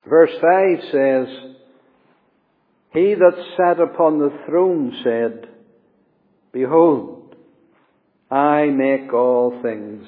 Verse 5 says, He that sat upon the throne said, Behold, I make all things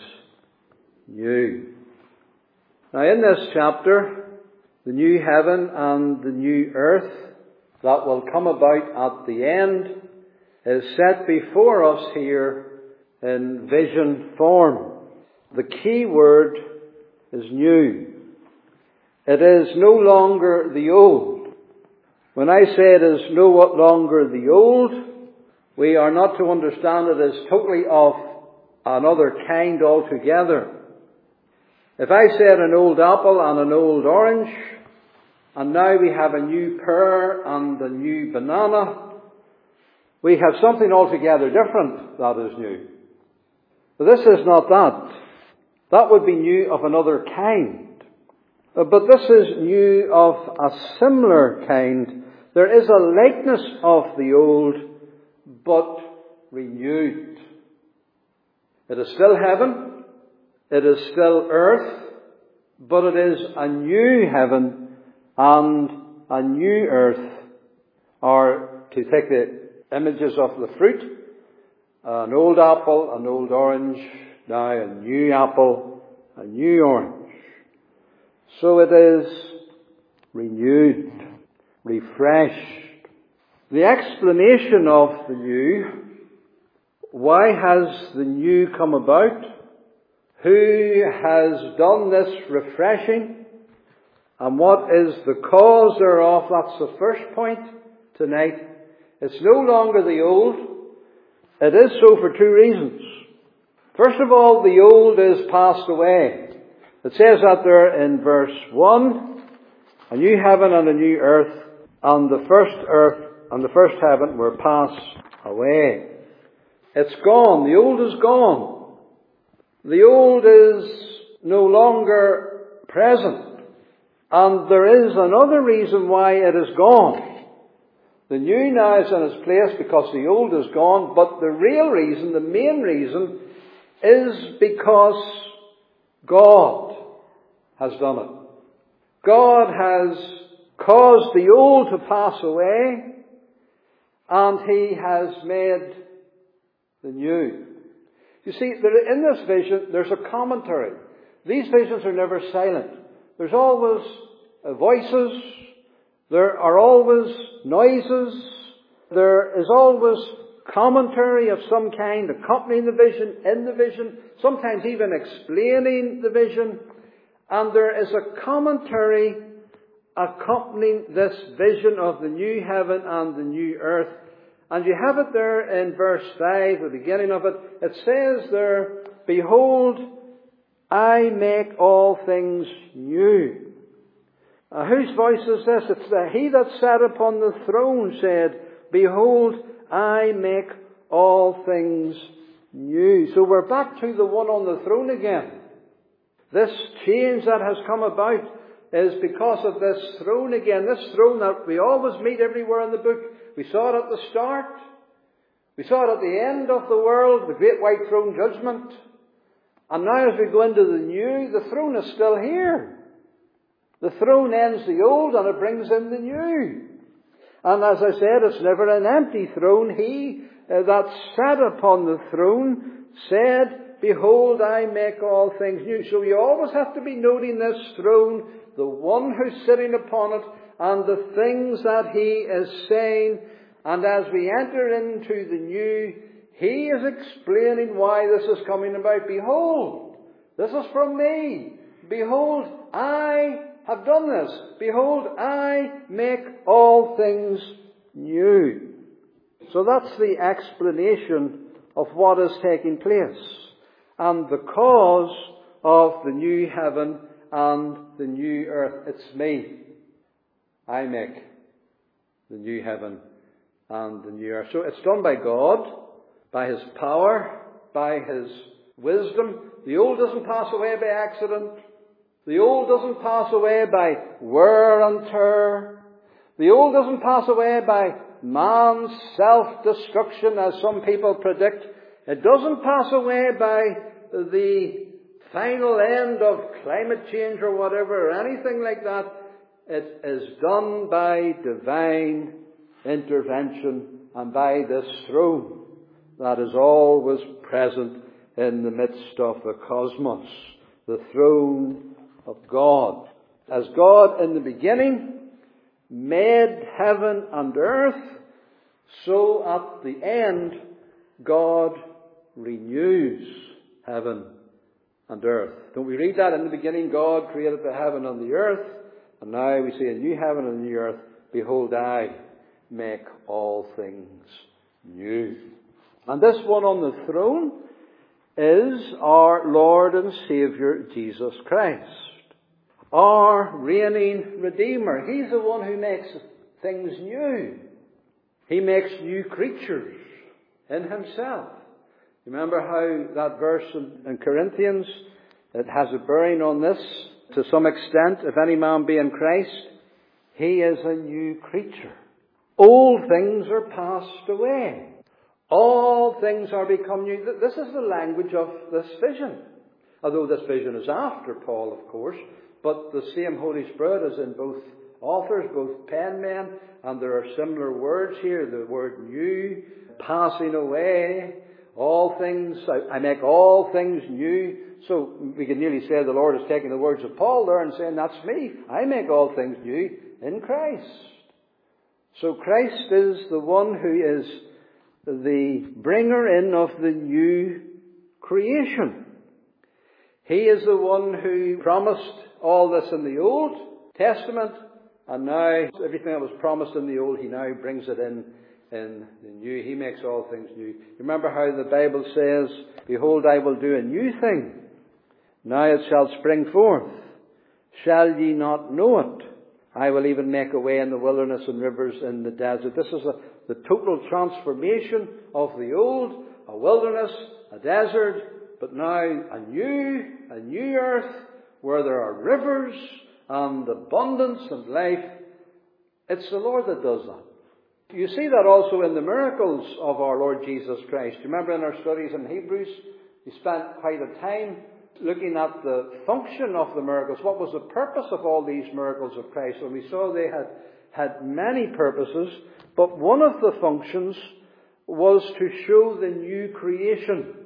new. Now in this chapter, the new heaven and the new earth that will come about at the end is set before us here in vision form. The key word is new. It is no longer the old. When I say it is no longer the old, we are not to understand it as totally of another kind altogether. If I said an old apple and an old orange, and now we have a new pear and a new banana, we have something altogether different that is new. But this is not that. That would be new of another kind. But this is new of a similar kind. There is a likeness of the old, but renewed. It is still heaven. It is still earth. But it is a new heaven and a new earth. Or to take the images of the fruit, an old apple, an old orange, now a new apple, a new orange. So it is renewed, refreshed. The explanation of the new, why has the new come about? Who has done this refreshing? And what is the cause thereof? That's the first point tonight. It's no longer the old. It is so for two reasons. First of all, the old is passed away. It says that there in verse 1, a new heaven and a new earth, and the first earth and the first heaven were passed away. It's gone. The old is gone. The old is no longer present. And there is another reason why it is gone. The new now is in its place because the old is gone, but the real reason, the main reason, is because God has done it. God has caused the old to pass away, and He has made the new. You see, in this vision, there's a commentary. These visions are never silent. There's always voices. There are always noises. There is always commentary of some kind accompanying the vision, in the vision, sometimes even explaining the vision. And there is a commentary accompanying this vision of the new heaven and the new earth. And you have it there in verse 5, the beginning of it. It says there, Behold, I make all things new. Whose voice is this? It's He that sat upon the throne said, Behold, I make all things new. So we're back to the one on the throne again. This change that has come about is because of this throne again. This throne that we always meet everywhere in the book. We saw it at the start. We saw it at the end of the world, the great white throne judgment. And now as we go into the new, the throne is still here. The throne ends the old and it brings in the new. And as I said, it's never an empty throne. He that sat upon the throne said, Behold, I make all things new. So you always have to be noting this throne, the one who's sitting upon it, and the things that He is saying. And as we enter into the new, He is explaining why this is coming about. Behold, this is from me. Behold, I have done this. Behold, I make all things new. So that's the explanation of what is taking place. And the cause of the new heaven and the new earth. It's me. I make the new heaven and the new earth. So it's done by God, by His power, by His wisdom. The old doesn't pass away by accident. The old doesn't pass away by wear and tear. The old doesn't pass away by man's self-destruction, as some people predict. It doesn't pass away by the final end of climate change or whatever, or anything like that. it is done by divine intervention and by this throne that is always present in the midst of the cosmos, the throne of God. As God in the beginning made heaven and earth, so at the end God renews heaven and earth. Don't we read that? In the beginning God created the heaven and the earth, and now we see a new heaven and a new earth. Behold, I make all things new. And this one on the throne is our Lord and Saviour Jesus Christ, our reigning Redeemer. He's the one who makes things new. He makes new creatures in himself. Remember how that verse in Corinthians, it has a bearing on this to some extent. If any man be in Christ, he is a new creature. Old things are passed away. All things are become new. This is the language of this vision. Although this vision is after Paul, of course, but the same Holy Spirit is in both authors, both penmen, and there are similar words here. The word new, passing away, all things, I make all things new. So we can nearly say the Lord is taking the words of Paul there and saying, that's me. I make all things new in Christ. So Christ is the one who is the bringer in of the new creation. He is the one who promised all this in the Old Testament, and now everything that was promised in the Old, he now brings it in the new. He makes all things new. Remember how the Bible says, behold, I will do a new thing. Now it shall spring forth. Shall ye not know it? I will even make a way in the wilderness and rivers in the desert. This is the total transformation of the old, a wilderness, a desert, but now a new earth where there are rivers and abundance and life. It's the Lord that does that. You see that also in the miracles of our Lord Jesus Christ. You remember in our studies in Hebrews, we spent quite a time looking at the function of the miracles. What was the purpose of all these miracles of Christ? And we saw they had many purposes, but one of the functions was to show the new creation,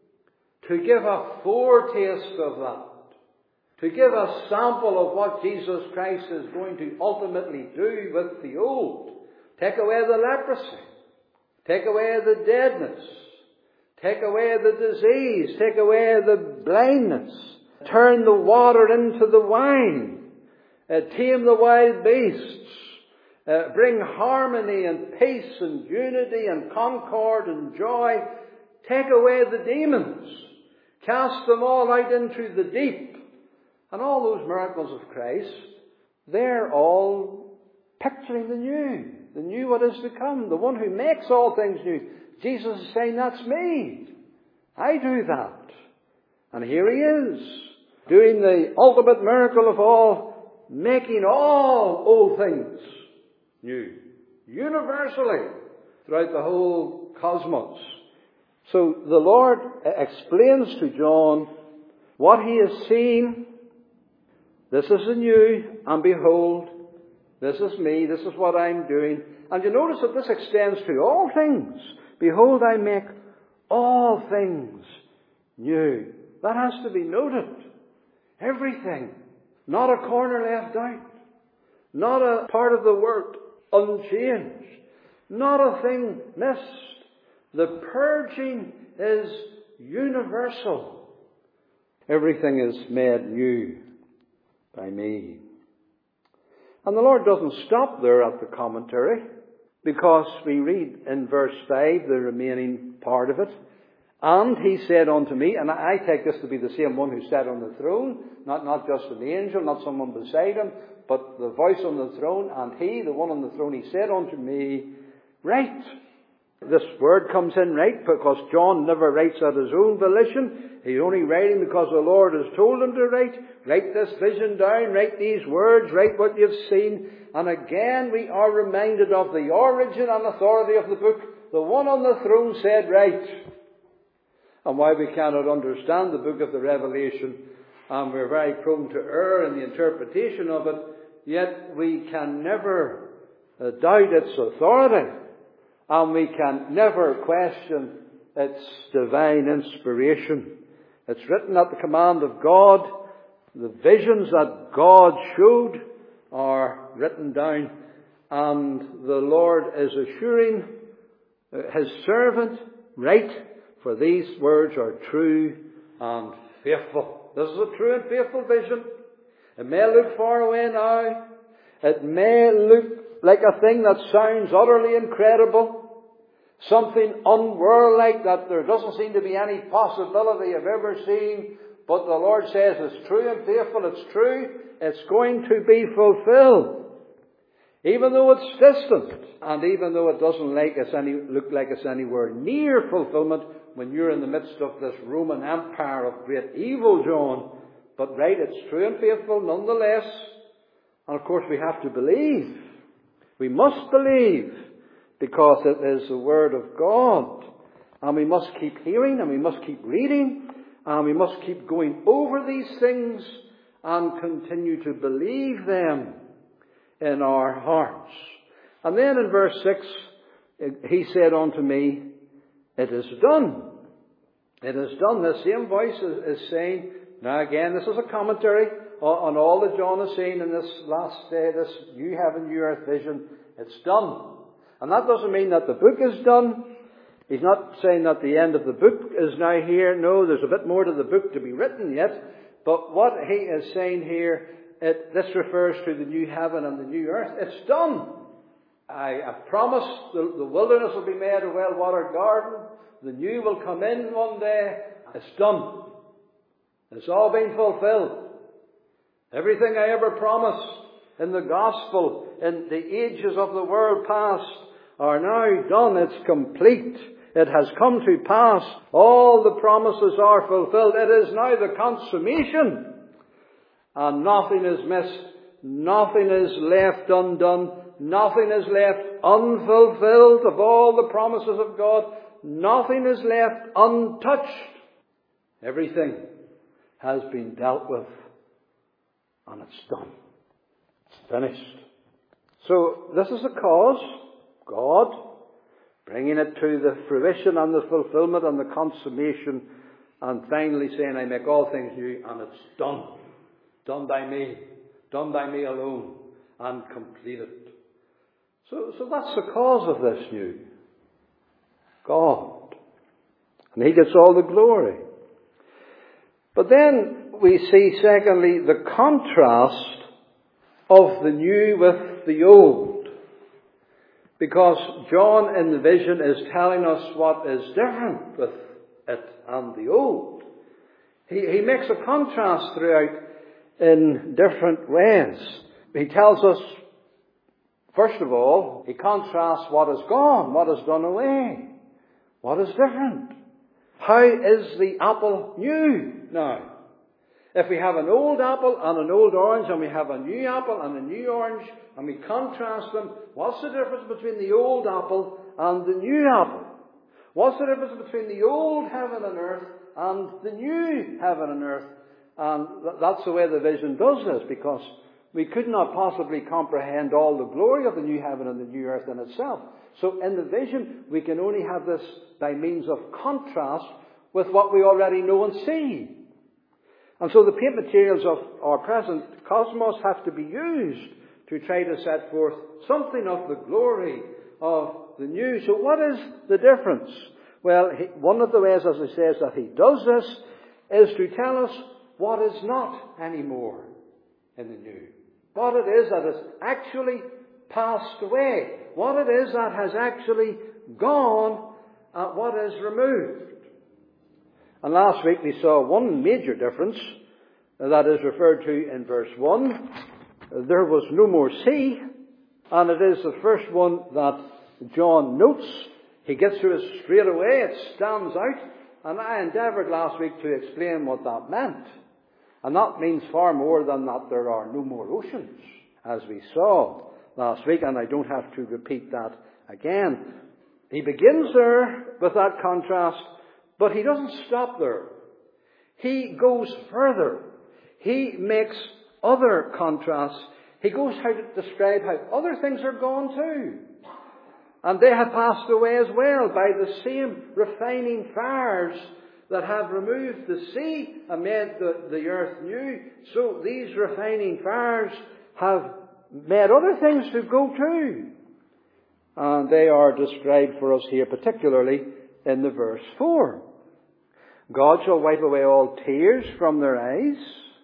to give a foretaste of that, to give a sample of what Jesus Christ is going to ultimately do with the old. Take away the leprosy, take away the deadness, take away the disease, take away the blindness, turn the water into the wine, tame the wild beasts, bring harmony and peace and unity and concord and joy, take away the demons, cast them all out into the deep. And all those miracles of Christ, they're all picturing the new what is to come, the one who makes all things new. Jesus is saying, that's me. I do that. And here he is, doing the ultimate miracle of all, making all old things new, universally, throughout the whole cosmos. So the Lord explains to John what he has seen. This is the new, and behold, this is me, this is what I'm doing. And you notice that this extends to all things. Behold, I make all things new. That has to be noted. Everything. Not a corner left out. Not a part of the work unchanged. Not a thing missed. The purging is universal. Everything is made new by me. And the Lord doesn't stop there at the commentary, because we read in verse 5, the remaining part of it, and he said unto me, and I take this to be the same one who sat on the throne, not just an angel, not someone beside him, but the voice on the throne, and he, the one on the throne, he said unto me, write. This word comes in right because John never writes at his own volition. He's only writing because the Lord has told him to write. Write this vision down, write these words, write what you've seen. And again we are reminded of the origin and authority of the book. The one on the throne said, write. And why we cannot understand the book of the Revelation, and we're very prone to err in the interpretation of it, yet we can never doubt its authority, and we can never question its divine inspiration. It's written at the command of God. The visions that God showed are written down, and the Lord is assuring His servant, right, for these words are true and faithful. This is a true and faithful vision. It may look far away now. It may look like a thing that sounds utterly incredible. Something unworldly that there doesn't seem to be any possibility of ever seeing. But the Lord says it's true and faithful. It's true. It's going to be fulfilled. Even though it's distant, and even though it doesn't look like it's anywhere near fulfillment when you're in the midst of this Roman Empire of great evil, John. But right, it's true and faithful nonetheless. And of course we have to believe. We must believe, because it is the Word of God. And we must keep hearing, and we must keep reading, and we must keep going over these things and continue to believe them in our hearts. And then in verse 6, he said unto me, it is done. It is done. The same voice is saying, now again, this is a commentary on all that John has seen in this last day, this new heaven, new earth vision. It's done. And that doesn't mean that the book is done. He's not saying that the end of the book is now here. No, there's a bit more to the book to be written yet. But what he is saying here, this refers to the new heaven and the new earth. It's done. I have promised the wilderness will be made a well-watered garden. The new will come in one day. It's done. It's all been fulfilled. Everything I ever promised in the gospel, in the ages of the world past, are now done. It's complete. It has come to pass. All the promises are fulfilled. It is now the consummation. And nothing is missed. Nothing is left undone. Nothing is left unfulfilled of all the promises of God. Nothing is left untouched. Everything has been dealt with. And it's done. It's finished. So this is the cause. God bringing it to the fruition and the fulfillment and the consummation, and finally saying, I make all things new, and it's done. Done by me alone, and completed. So that's the cause of this new. God. And He gets all the glory. But then we see, secondly, the contrast of the new with the old. Because John in the vision is telling us what is different with it and the old. He makes a contrast throughout in different ways. He tells us, first of all, he contrasts what is gone, what is done away, what is different. How is the apple new now? If we have an old apple and an old orange, and we have a new apple and a new orange, and we contrast them, what's the difference between the old apple and the new apple? What's the difference between the old heaven and earth and the new heaven and earth? And that's the way the vision does this, because we could not possibly comprehend all the glory of the new heaven and the new earth in itself. So in the vision, we can only have this by means of contrast with what we already know and see. And so the paint materials of our present cosmos have to be used to try to set forth something of the glory of the new. So what is the difference? Well, one of the ways, as he says, that he does this is to tell us what is not anymore in the new. What it is that has actually passed away. What it is that has actually gone, what is removed. And last week we saw one major difference that is referred to in verse 1. There was no more sea, and it is the first one that John notes. He gets to it straight away. It stands out. And I endeavoured last week to explain what that meant. And that means far more than that there are no more oceans, as we saw last week, and I don't have to repeat that again. He begins there with that contrast, but he doesn't stop there. He goes further. He makes other contrasts. he goes how to describe how other things are gone too. And they have passed away as well by the same refining fires that have removed the sea and made the earth new. So these refining fires have made other things to go too. And they are described for us here, particularly in the verse 4. God shall wipe away all tears from their eyes,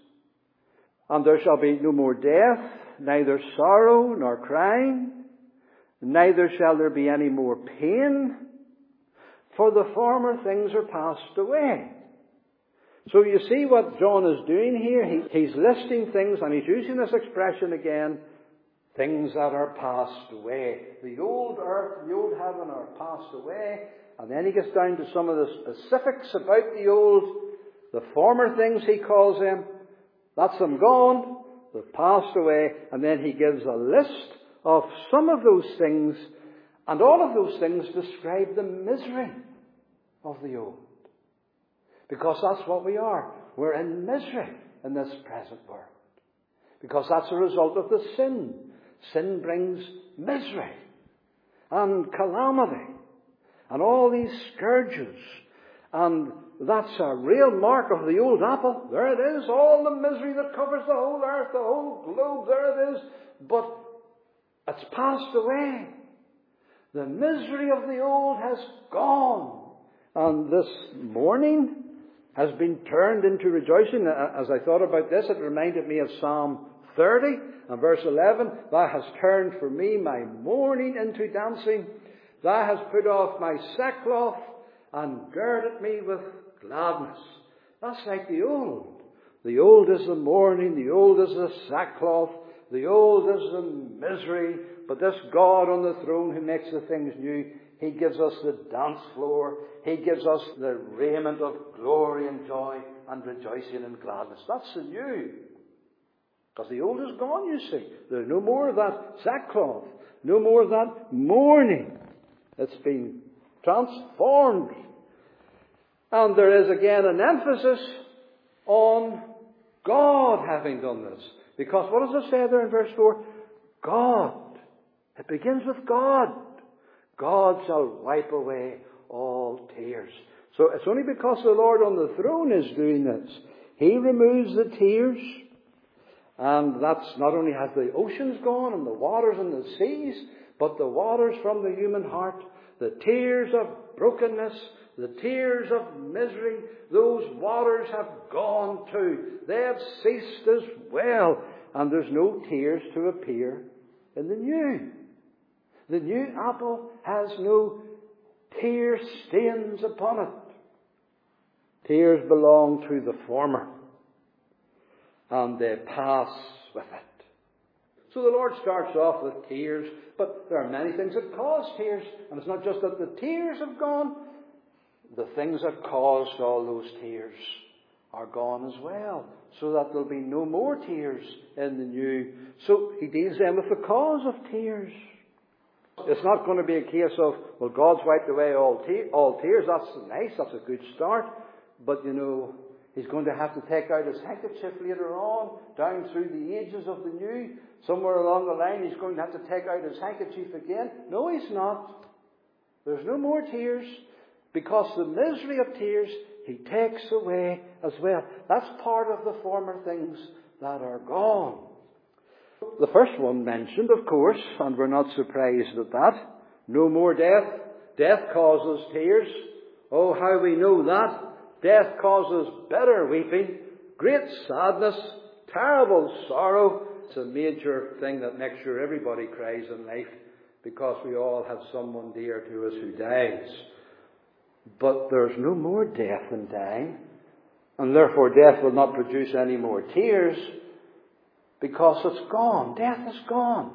and there shall be no more death, neither sorrow nor crying, neither shall there be any more pain, for the former things are passed away. So you see what John is doing here? He's listing things, and he's using this expression again, things that are passed away. The old earth and the old heaven are passed away. And then he gets down to some of the specifics about the former things he calls them. That's them gone. They've passed away. And then he gives a list of some of those things. And all of those things describe the misery of the old. Because that's what we are. We're in misery in this present world. Because that's a result of the sin. Sin brings misery and calamity and all these scourges. And that's a real mark of the old apple. There it is, all the misery that covers the whole earth, the whole globe, there it is. But it's passed away. The misery of the old has gone. And this mourning has been turned into rejoicing. As I thought about this, it reminded me of Psalm 30 and verse 11. Thou hast turned for me my mourning into dancing. Thou hast put off my sackcloth and girded me with gladness. That's like the old. The old is the mourning. The old is the sackcloth. The old is the misery. But this God on the throne who makes the things new, he gives us the dance floor. He gives us the raiment of glory and joy and rejoicing and gladness. That's the new. Because the old is gone, you see. There's no more of that sackcloth. No more of that mourning. It's been transformed. And there is again an emphasis on God having done this. Because what does it say there in verse 4? God. It begins with God. God shall wipe away all tears. So it's only because the Lord on the throne is doing this. He removes the tears. And that's not only has the oceans gone and the waters and the seas, but the waters from the human heart, the tears of brokenness, the tears of misery, those waters have gone too. They have ceased as well. And there's no tears to appear in the new. The new apple has no tear stains upon it. Tears belong to the former, and they pass with it. So the Lord starts off with tears, but there are many things that cause tears. And it's not just that the tears have gone. The things that caused all those tears are gone as well, so that there'll be no more tears in the new. So he deals then with the cause of tears. It's not going to be a case of, well, God's wiped away all tears. That's nice. That's a good start. But, he's going to have to take out his handkerchief later on, down through the ages of the new. Somewhere along the line, he's going to have to take out his handkerchief again. No, he's not. There's no more tears, because the misery of tears he takes away as well. That's part of the former things that are gone. The first one mentioned, of course, and we're not surprised at that. No more death. Death causes tears. Oh, how we know that. Death causes bitter weeping, great sadness, terrible sorrow. It's a major thing that makes sure everybody cries in life, because we all have someone dear to us who dies. But there's no more death in dying, and therefore death will not produce any more tears, because it's gone. Death is gone.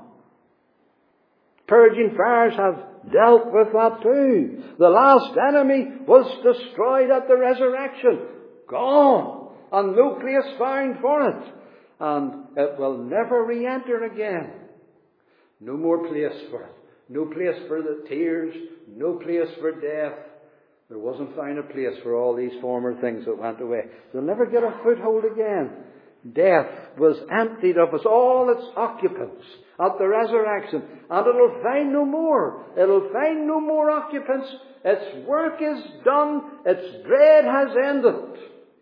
Purging fires have dealt with that too. The last enemy was destroyed at the resurrection. Gone. And no place found for it. And it will never re-enter again. No more place for it. No place for the tears. No place for death. There wasn't found a place for all these former things that went away. They'll never get a foothold again. death was emptied of all its occupants at the resurrection, and it'll find no more. It'll find no more occupants. Its work is done. Its dread has ended.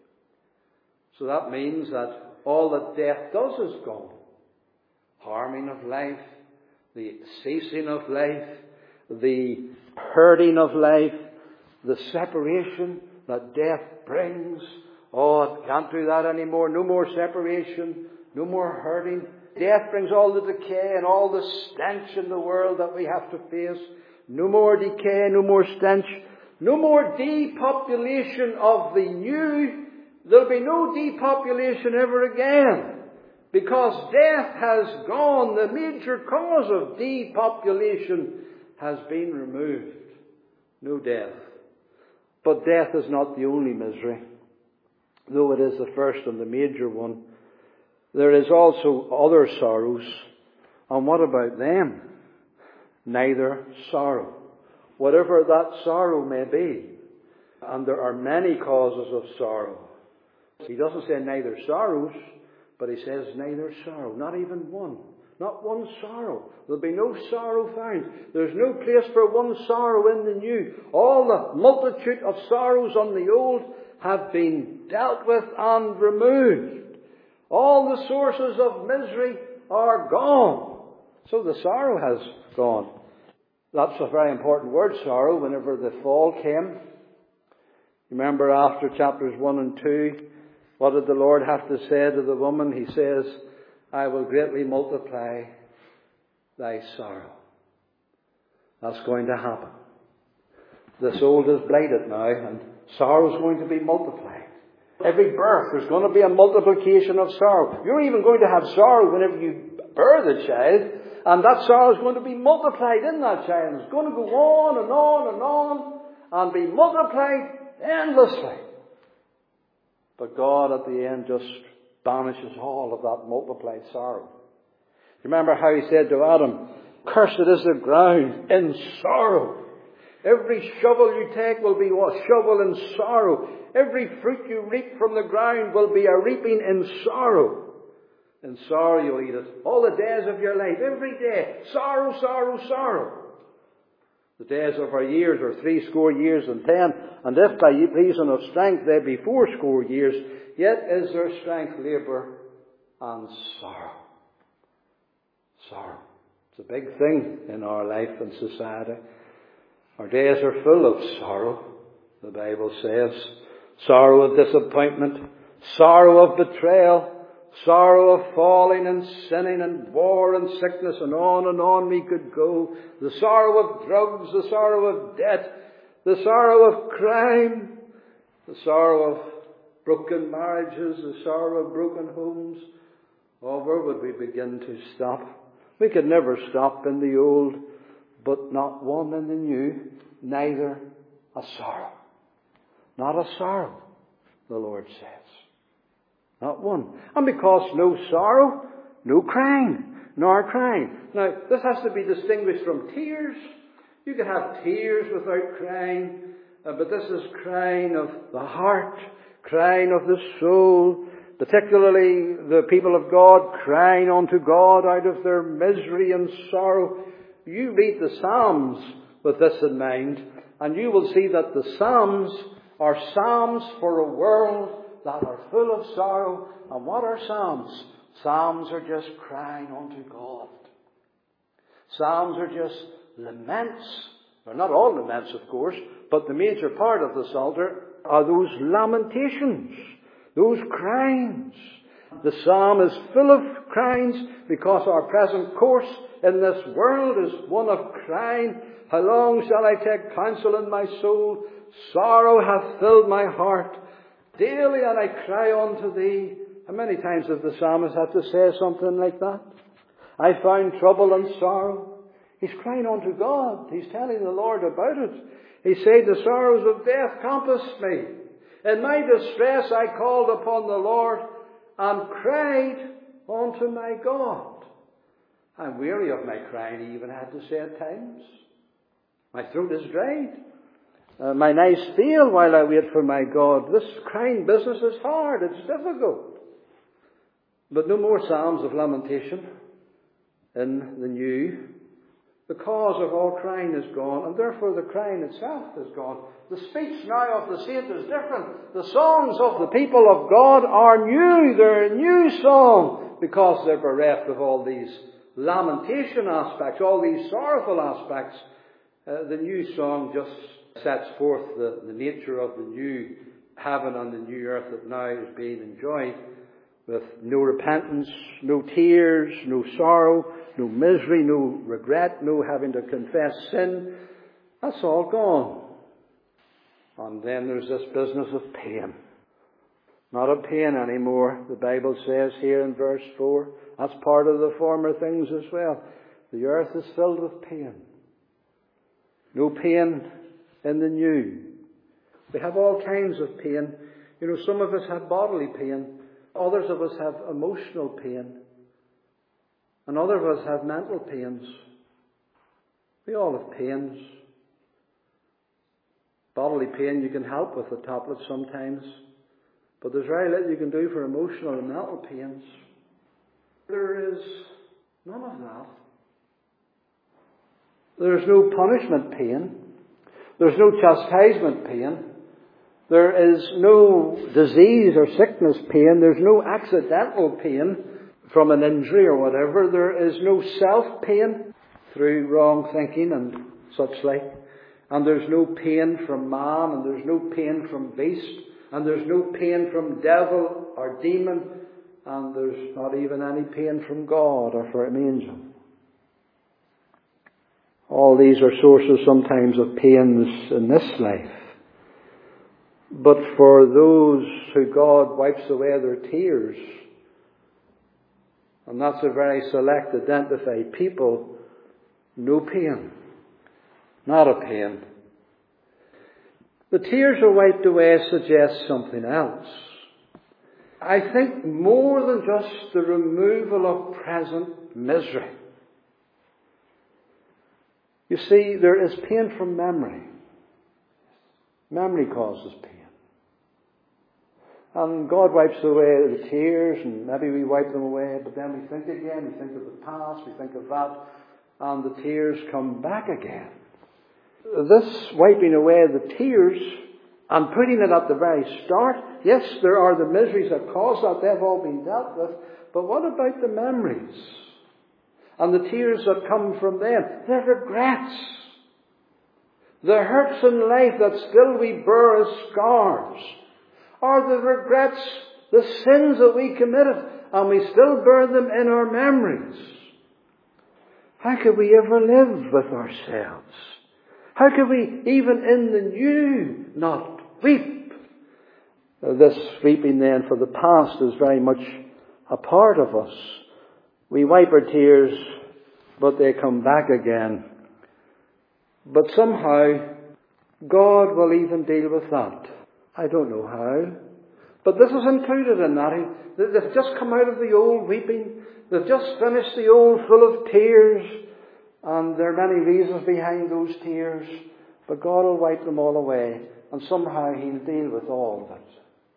So that means that all that death does is gone. Harming of life, the ceasing of life, the hurting of life, the separation that death brings. Oh, it can't do that anymore. No more separation, no more hurting. Death brings all the decay and all the stench in the world that we have to face. No more decay, no more stench, no more depopulation of the new. There'll be no depopulation ever again, because death has gone. The major cause of depopulation has been removed. No death. But death is not the only misery, though it is the first and the major one. There is also other sorrows. And what about them? Neither sorrow. Whatever that sorrow may be. And there are many causes of sorrow. He doesn't say neither sorrows, but he says neither sorrow. Not even one. Not one sorrow. There'll be no sorrow found. There's no place for one sorrow in the new. All the multitude of sorrows on the old have been dealt with and removed. All the sources of misery are gone. So the sorrow has gone. That's a very important word, sorrow, whenever the fall came. Remember after chapters 1 and 2, what did the Lord have to say to the woman? He says, I will greatly multiply thy sorrow. That's going to happen. The soul is blighted now, and sorrow is going to be multiplied. Every birth, there's going to be a multiplication of sorrow. You're even going to have sorrow whenever you bear the child, and that sorrow is going to be multiplied in that child. It's going to go on and on and on, and be multiplied endlessly. But God at the end just banishes all of that multiplied sorrow. Remember how he said to Adam, cursed is the ground in sorrow. Every shovel you take will be a shovel in sorrow. Every fruit you reap from the ground will be a reaping in sorrow. In sorrow you'll eat it. All the days of your life, every day. Sorrow, sorrow, sorrow. The days of our years are 60 years and 10. And if by reason of strength they be 80 years, yet is their strength labour and sorrow. Sorrow. It's a big thing in our life and society. Our days are full of sorrow, the Bible says. Sorrow of disappointment, sorrow of betrayal, sorrow of falling and sinning and war and sickness, and on we could go. The sorrow of drugs, the sorrow of debt, the sorrow of crime, the sorrow of broken marriages, the sorrow of broken homes. Oh, where would we begin to stop? We could never stop in the old, but not one in the new, neither a sorrow. Not a sorrow, the Lord says. Not one. And because no sorrow, no crying, nor crying. Now, this has to be distinguished from tears. You can have tears without crying, but this is crying of the heart, crying of the soul, particularly the people of God crying unto God out of their misery and sorrow. You read the Psalms with this in mind, and you will see that the Psalms are psalms for a world that are full of sorrow. And what are psalms? Psalms are just crying unto God. Psalms are just laments. They're not all laments, of course, but the major part of the Psalter are those lamentations, those cryings. The psalm is full of cryings because our present course in this world is one of crying. How long shall I take counsel in my soul? Sorrow hath filled my heart. Daily and I cry unto thee. How many times has the psalmist had to say something like that? I found trouble and sorrow. He's crying unto God. He's telling the Lord about it. He said, the sorrows of death compassed me. In my distress I called upon the Lord and cried unto my God. I'm weary of my crying, he even had to say at times. My throat is dried. My eyes fail while I wait for my God. This crying business is hard. It's difficult. But no more psalms of lamentation in the new. The cause of all crying is gone, and therefore the crying itself is gone. The speech now of the saint is different. The songs of the people of God are new. They're a new song because they're bereft of all these lamentation aspects, all these sorrowful aspects. The new song just sets forth the nature of the new heaven and the new earth that now is being enjoyed, with no repentance, no tears, no sorrow, no misery, no regret, no having to confess sin. That's all gone. And then there's this business of pain. Not a pain anymore, the Bible says here in verse 4. That's part of the former things as well. The earth is filled with pain. No pain in the new. We have all kinds of pain. You know, some of us have bodily pain. Others of us have emotional pain. And others of us have mental pains. We all have pains. Bodily pain you can help with a tablet sometimes. But there's very little you can do for emotional and mental pains. There is none of that. There's no punishment pain. There's no chastisement pain. There is no disease or sickness pain. There's no accidental pain from an injury or whatever. There is no self-pain through wrong thinking and such like. And there's no pain from man, and there's no pain from beast, and there's no pain from devil or demon, and there's not even any pain from God or from an angel. All these are sources sometimes of pains in this life. But for those who God wipes away their tears, and that's a very select identified people, no pain. Not a pain. The tears are wiped away suggests something else. I think more than just the removal of present misery. You see, there is pain from memory. Memory causes pain. And God wipes away the tears, and maybe we wipe them away, but then we think again, we think of the past, we think of that, and the tears come back again. This wiping away the tears and putting it at the very start, yes, there are the miseries that cause that, they've all been dealt with, but what about the memories? And the tears that come from them, the regrets, the hurts in life that still we bear as scars, or the regrets, the sins that we committed, and we still bear them in our memories. How could we ever live with ourselves? How could we, even in the new, not weep? This weeping then for the past is very much a part of us. We wipe our tears, but they come back again. But somehow, God will even deal with that. I don't know how. But this is included in that. They've just come out of the old weeping. They've just finished the old full of tears. And there are many reasons behind those tears. But God will wipe them all away. And somehow He'll deal with all of it.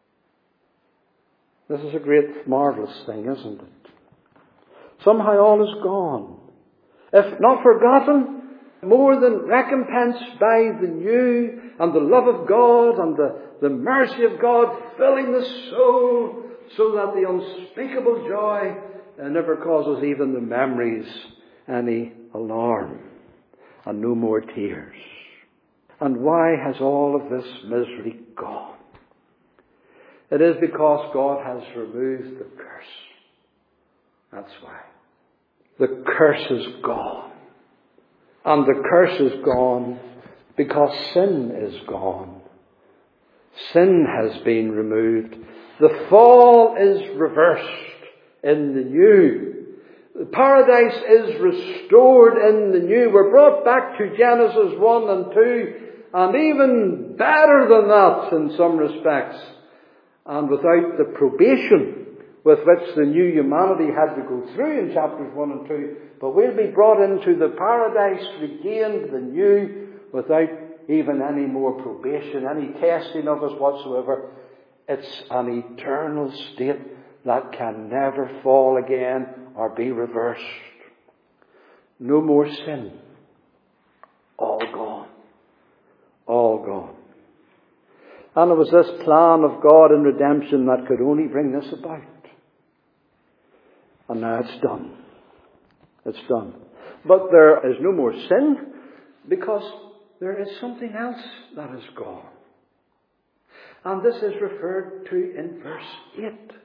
This is a great, marvellous thing, isn't it? Somehow all is gone. If not forgotten, more than recompensed by the new and the love of God and the mercy of God filling the soul so that the unspeakable joy never causes even the memories any alarm, and no more tears. And why has all of this misery gone? It is because God has removed the curse. That's why. The curse is gone. And the curse is gone because sin is gone. Sin has been removed. The fall is reversed in the new. Paradise is restored in the new. We're brought back to Genesis 1 and 2, and even better than that in some respects. And without the probation with which the new humanity had to go through in chapters 1 and 2, but we'll be brought into the paradise regained, the new, without even any more probation, any testing of us whatsoever. It's an eternal state that can never fall again or be reversed. No more sin. All gone. All gone. And it was this plan of God in redemption that could only bring this about. And now it's done. It's done. But there is no more sin because there is something else that is gone. And this is referred to in verse 8.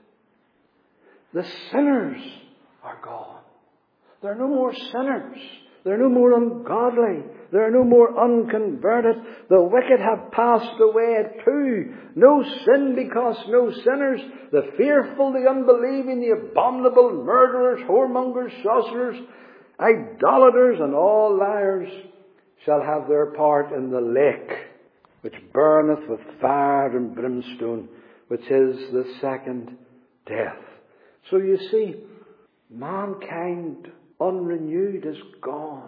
The sinners are gone. There are no more sinners. There are no more ungodly. There are no more unconverted. The wicked have passed away too. No sin because no sinners. The fearful, the unbelieving, the abominable, murderers, whoremongers, sorcerers, idolaters, and all liars shall have their part in the lake, which burneth with fire and brimstone, which is the second death. So you see, mankind unrenewed is gone.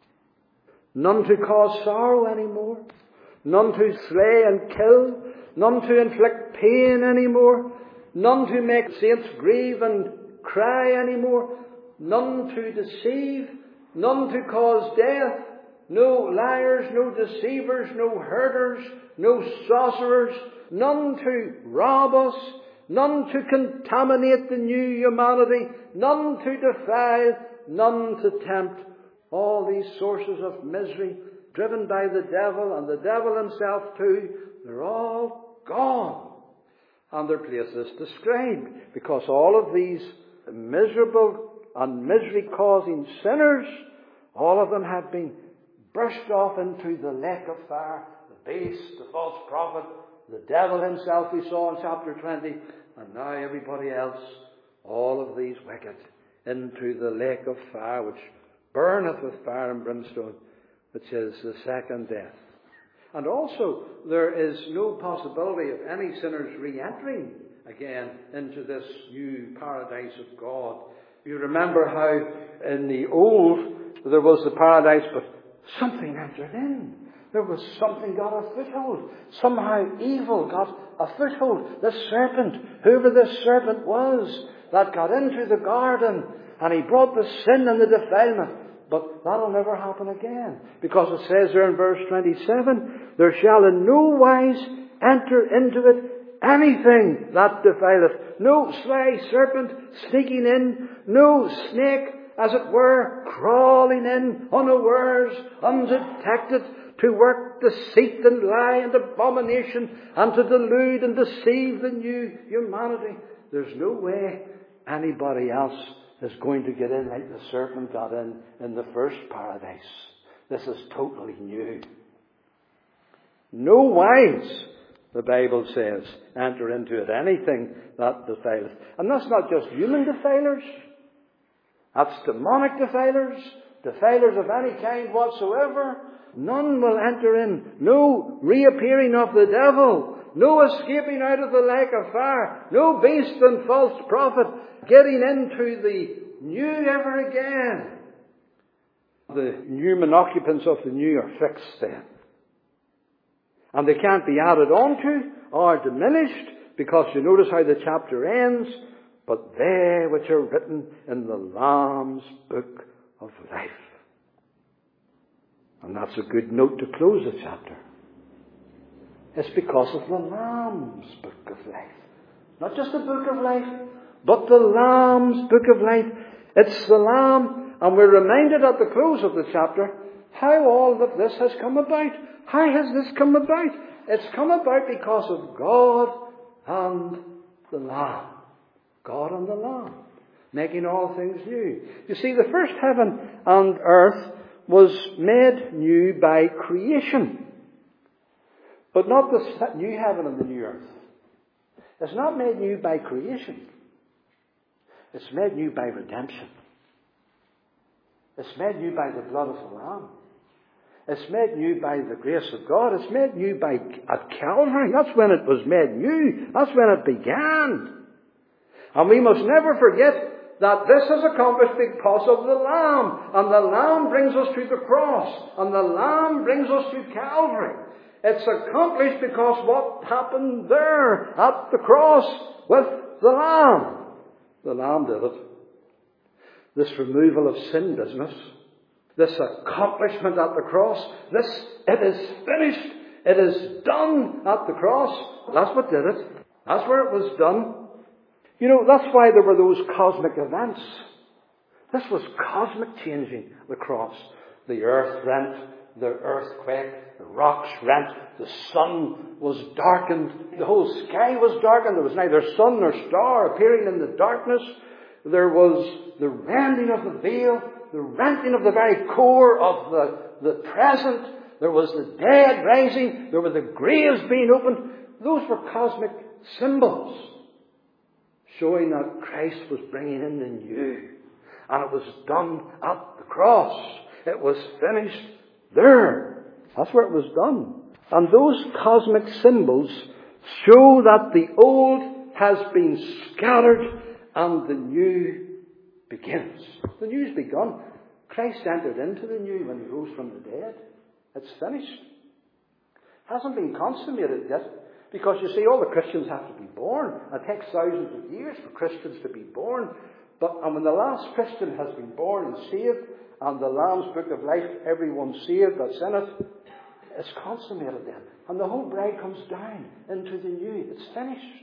None to cause sorrow anymore. None to slay and kill. None to inflict pain anymore. None to make saints grieve and cry anymore. None to deceive. None to cause death. No liars, no deceivers, no herders, no sorcerers. None to rob us. None to contaminate the new humanity. None to defile. None to tempt. All these sources of misery driven by the devil and the devil himself too, they're all gone. And their place is described because all of these miserable and misery-causing sinners, all of them have been brushed off into the lake of fire. The beast, the false prophet, the devil himself we saw in chapter 20, and now everybody else, all of these wicked, into the lake of fire, which burneth with fire and brimstone, which is the second death. And also, there is no possibility of any sinners re-entering again into this new paradise of God. You remember how in the old there was the paradise, but something entered in. There was something got a foothold. Somehow evil got a foothold. The serpent, whoever this serpent was, that got into the garden, and he brought the sin and the defilement. But that'll never happen again. Because it says there in verse 27, there shall in no wise enter into it anything that defileth. No sly serpent sneaking in. No snake, as it were, crawling in unawares, undetected, to work deceit and lie and abomination, and to delude and deceive the new humanity. There's no way anybody else is going to get in like the serpent got in the first paradise. This is totally new. No wise, the Bible says, enter into it anything that defileth. And that's not just human defilers. That's demonic defilers, defilers of any kind whatsoever. None will enter in. No reappearing of the devil. No escaping out of the lake of fire. No beast and false prophet getting into the new ever again. The human occupants of the new are fixed then. And they can't be added on to or diminished, because you notice how the chapter ends. But they which are written in the Lamb's book of life. And that's a good note to close the chapter. It's because of the Lamb's book of life. Not just the book of life, but the Lamb's book of life. It's the Lamb, and we're reminded at the close of the chapter how all of this has come about. How has this come about? It's come about because of God and the Lamb. God and the Lamb, making all things new. You see, the first heaven and earth was made new by creation. But not the new heaven and the new earth. It's not made new by creation. It's made new by redemption. It's made new by the blood of the Lamb. It's made new by the grace of God. It's made new at Calvary. That's when it was made new. That's when it began. And we must never forget that this is accomplished because of the Lamb. And the Lamb brings us to the cross. And the Lamb brings us to Calvary. It's accomplished because what happened there at the cross with the Lamb. The Lamb did it. This removal of sin business, this accomplishment at the cross, it is finished. It is done at the cross. That's what did it. That's where it was done. You know, that's why there were those cosmic events. This was cosmic changing, the cross. The earth rent, the earthquake, the rocks rent, the sun was darkened, the whole sky was darkened. There was neither sun nor star appearing in the darkness. There was the rending of the veil, the renting of the very core of the present. There was the dead rising. There were the graves being opened. Those were cosmic symbols showing that Christ was bringing in the new. And it was done at the cross. It was finished there. That's where it was done. And those cosmic symbols show that the old has been scattered and the new begins. The new's begun. Christ entered into the new when he rose from the dead. It's finished. Hasn't been consummated yet. Because you see, all the Christians have to be born. It takes thousands of years for Christians to be born. And when the last Christian has been born and saved, and the Lamb's Book of Life, everyone saved that's in it, it's consummated then. And the whole bride comes down into the new. It's finished.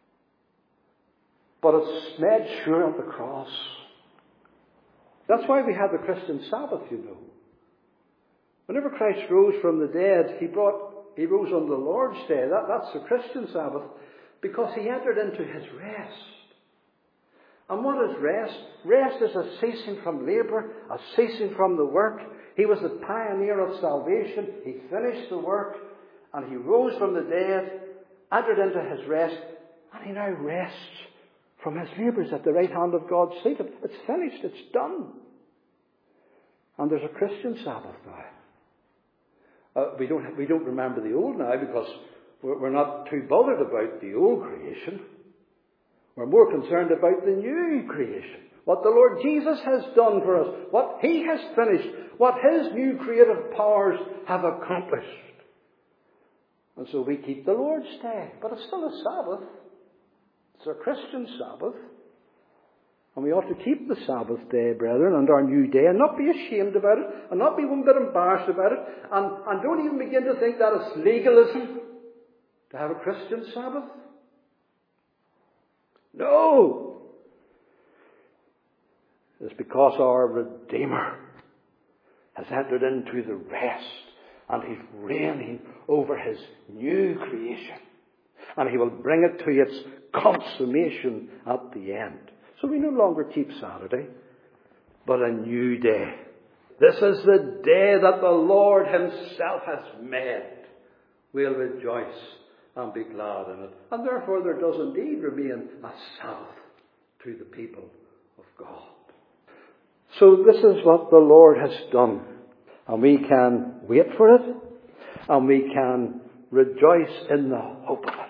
But it's made sure on the cross. That's why we have the Christian Sabbath, you know. Whenever Christ rose from the dead, he rose on the Lord's Day. That's the Christian Sabbath, because he entered into his rest. And what is rest? Rest is a ceasing from labour, a ceasing from the work. He was the pioneer of salvation. He finished the work, and he rose from the dead, entered into his rest, and he now rests from his labours at the right hand of God seated. It's finished. It's done. And there's a Christian Sabbath now. We don't remember the old now because we're not too bothered about the old creation. We're more concerned about the new creation. What the Lord Jesus has done for us. What he has finished. What his new creative powers have accomplished. And so we keep the Lord's Day. But it's still a Sabbath. It's a Christian Sabbath. And we ought to keep the Sabbath day, brethren, and our new day, and not be ashamed about it, and not be one bit embarrassed about it, and don't even begin to think that it's legalism to have a Christian Sabbath. No! It's because our Redeemer has entered into the rest, and he's reigning over his new creation. And he will bring it to its consummation at the end. So we no longer keep Saturday, but a new day. This is the day that the Lord himself has made. We'll rejoice and be glad in it. And therefore there does indeed remain a Sabbath to the people of God. So this is what the Lord has done. And we can wait for it. And we can rejoice in the hope of it.